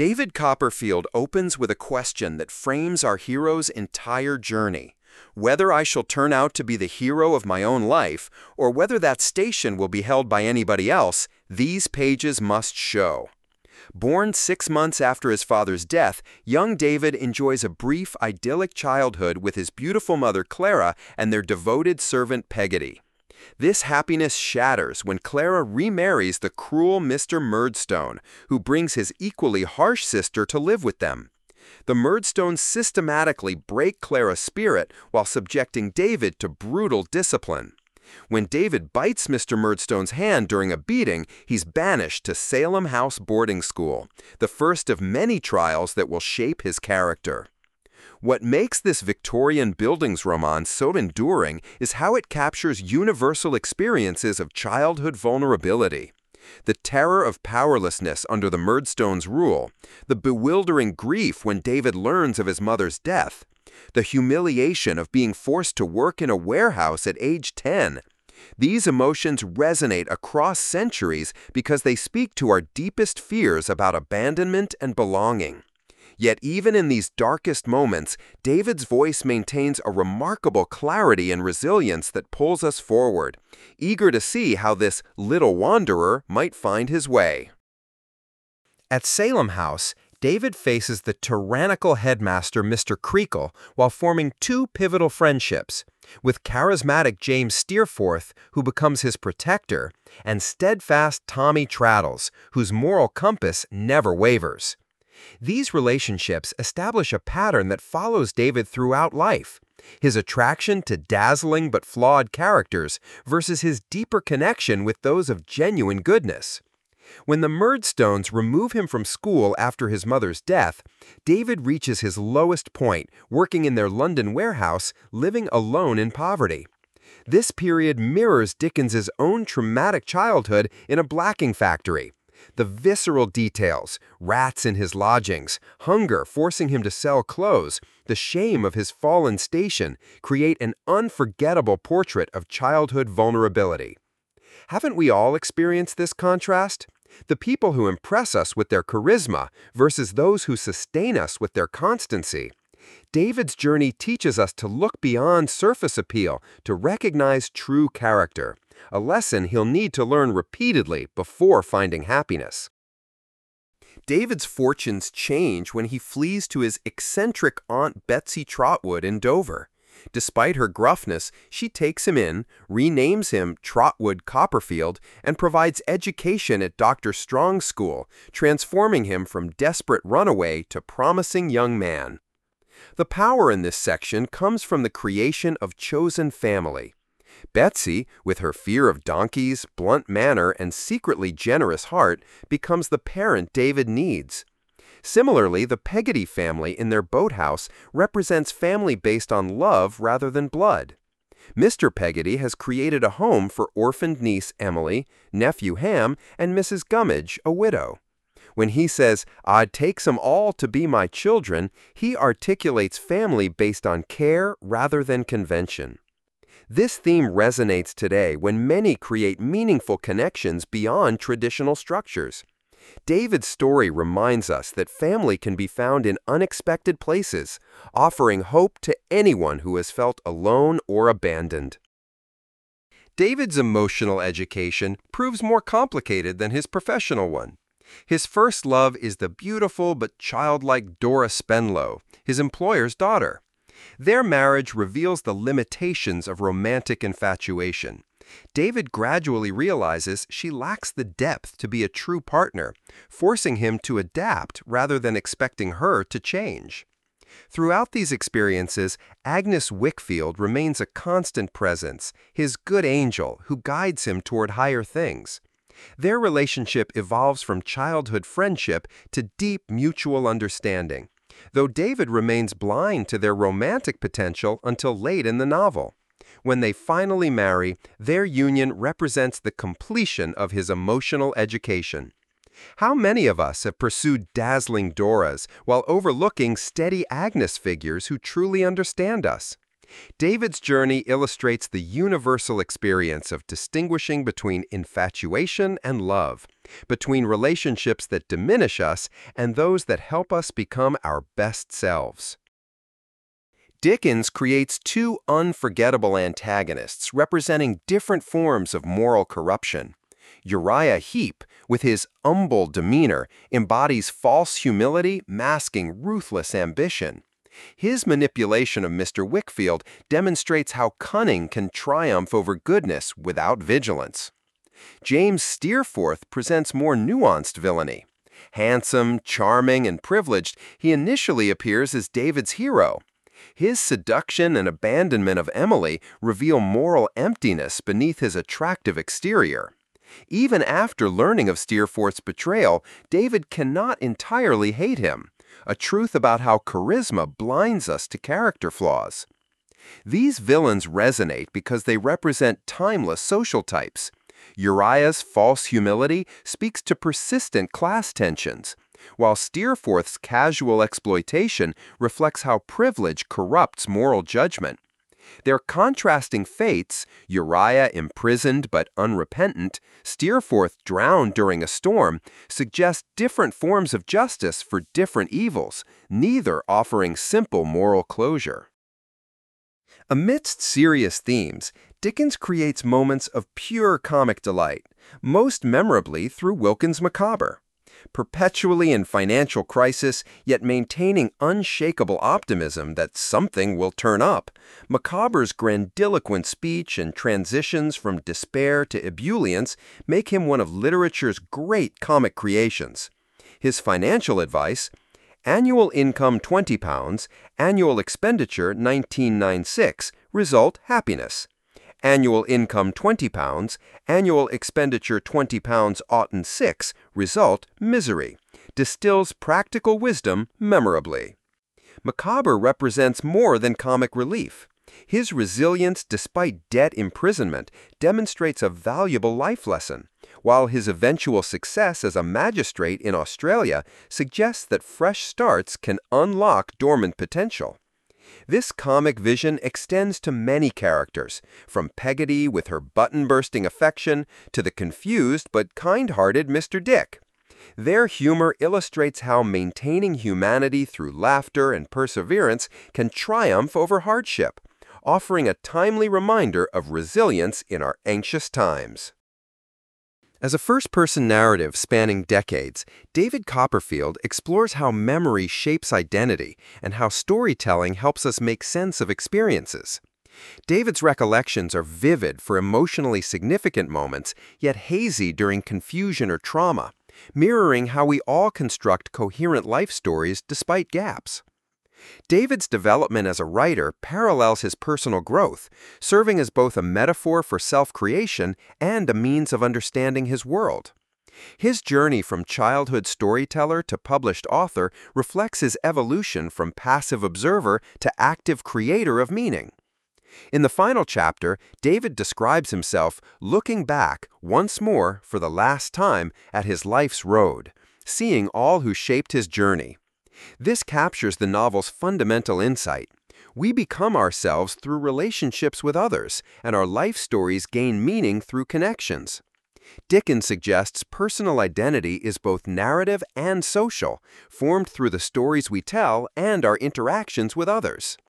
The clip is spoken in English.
David Copperfield opens with a question that frames our hero's entire journey. Whether I shall turn out to be the hero of my own life, or whether that station will be held by anybody else, these pages must show. Born 6 months after his father's death, young David enjoys a brief, idyllic childhood with his beautiful mother Clara and their devoted servant Peggotty. This happiness shatters when Clara remarries the cruel Mr. Murdstone, who brings his equally harsh sister to live with them. The Murdstones systematically break Clara's spirit while subjecting David to brutal discipline. When David bites Mr. Murdstone's hand during a beating, he's banished to Salem House boarding school, the first of many trials that will shape his character. What makes this Victorian Bildungsroman so enduring is how it captures universal experiences of childhood vulnerability. The terror of powerlessness under the Murdstones' rule, the bewildering grief when David learns of his mother's death, the humiliation of being forced to work in a warehouse at age 10. These emotions resonate across centuries because they speak to our deepest fears about abandonment and belonging. Yet even in these darkest moments, David's voice maintains a remarkable clarity and resilience that pulls us forward, eager to see how this little wanderer might find his way. At Salem House, David faces the tyrannical headmaster Mr. Creakle while forming two pivotal friendships, with charismatic James Steerforth, who becomes his protector, and steadfast Tommy Traddles, whose moral compass never wavers. These relationships establish a pattern that follows David throughout life, his attraction to dazzling but flawed characters versus his deeper connection with those of genuine goodness. When the Murdstones remove him from school after his mother's death, David reaches his lowest point, working in their London warehouse, living alone in poverty. This period mirrors Dickens's own traumatic childhood in a blacking factory. The visceral details, rats in his lodgings, hunger forcing him to sell clothes, the shame of his fallen station, create an unforgettable portrait of childhood vulnerability. Haven't we all experienced this contrast? The people who impress us with their charisma versus those who sustain us with their constancy. David's journey teaches us to look beyond surface appeal to recognize true character, a lesson he'll need to learn repeatedly before finding happiness. David's fortunes change when he flees to his eccentric Aunt Betsy Trotwood in Dover. Despite her gruffness, she takes him in, renames him Trotwood Copperfield, and provides education at Dr. Strong's school, transforming him from desperate runaway to promising young man. The power in this section comes from the creation of chosen family. Betsy, with her fear of donkeys, blunt manner, and secretly generous heart, becomes the parent David needs. Similarly, the Peggotty family in their boathouse represents family based on love rather than blood. Mr. Peggotty has created a home for orphaned niece Emily, nephew Ham, and Mrs. Gummidge, a widow. When he says, "I'd take 'em all to be my children," he articulates family based on care rather than convention. This theme resonates today when many create meaningful connections beyond traditional structures. David's story reminds us that family can be found in unexpected places, offering hope to anyone who has felt alone or abandoned. David's emotional education proves more complicated than his professional one. His first love is the beautiful but childlike Dora Spenlow, his employer's daughter. Their marriage reveals the limitations of romantic infatuation. David gradually realizes she lacks the depth to be a true partner, forcing him to adapt rather than expecting her to change. Throughout these experiences, Agnes Wickfield remains a constant presence, his good angel who guides him toward higher things. Their relationship evolves from childhood friendship to deep mutual understanding, though David remains blind to their romantic potential until late in the novel. When they finally marry, their union represents the completion of his emotional education. How many of us have pursued dazzling Doras while overlooking steady Agnes figures who truly understand us? David's journey illustrates the universal experience of distinguishing between infatuation and love, between relationships that diminish us and those that help us become our best selves. Dickens creates two unforgettable antagonists representing different forms of moral corruption. Uriah Heep, with his humble demeanor, embodies false humility masking ruthless ambition. His manipulation of Mr. Wickfield demonstrates how cunning can triumph over goodness without vigilance. James Steerforth presents more nuanced villainy. Handsome, charming, and privileged, he initially appears as David's hero. His seduction and abandonment of Emily reveal moral emptiness beneath his attractive exterior. Even after learning of Steerforth's betrayal, David cannot entirely hate him, a truth about how charisma blinds us to character flaws. These villains resonate because they represent timeless social types. Uriah's false humility speaks to persistent class tensions, while Steerforth's casual exploitation reflects how privilege corrupts moral judgment. Their contrasting fates, Uriah imprisoned but unrepentant, Steerforth drowned during a storm, suggest different forms of justice for different evils, neither offering simple moral closure. Amidst serious themes, Dickens creates moments of pure comic delight, most memorably through Wilkins Micawber. Perpetually in financial crisis, yet maintaining unshakable optimism that something will turn up, Micawber's grandiloquent speech and transitions from despair to ebullience make him one of literature's great comic creations. His financial advice: annual income £20, annual expenditure 1996, result happiness. Annual income £20, annual expenditure £20.06, result misery, distills practical wisdom memorably. Micawber represents more than comic relief. His resilience despite debt imprisonment demonstrates a valuable life lesson, while his eventual success as a magistrate in Australia suggests that fresh starts can unlock dormant potential. This comic vision extends to many characters, from Peggotty with her button-bursting affection to the confused but kind-hearted Mr. Dick. Their humor illustrates how maintaining humanity through laughter and perseverance can triumph over hardship, offering a timely reminder of resilience in our anxious times. As a first-person narrative spanning decades, David Copperfield explores how memory shapes identity and how storytelling helps us make sense of experiences. David's recollections are vivid for emotionally significant moments, yet hazy during confusion or trauma, mirroring how we all construct coherent life stories despite gaps. David's development as a writer parallels his personal growth, serving as both a metaphor for self-creation and a means of understanding his world. His journey from childhood storyteller to published author reflects his evolution from passive observer to active creator of meaning. In the final chapter, David describes himself looking back once more for the last time at his life's road, seeing all who shaped his journey. This captures the novel's fundamental insight. We become ourselves through relationships with others, and our life stories gain meaning through connections. Dickens suggests personal identity is both narrative and social, formed through the stories we tell and our interactions with others.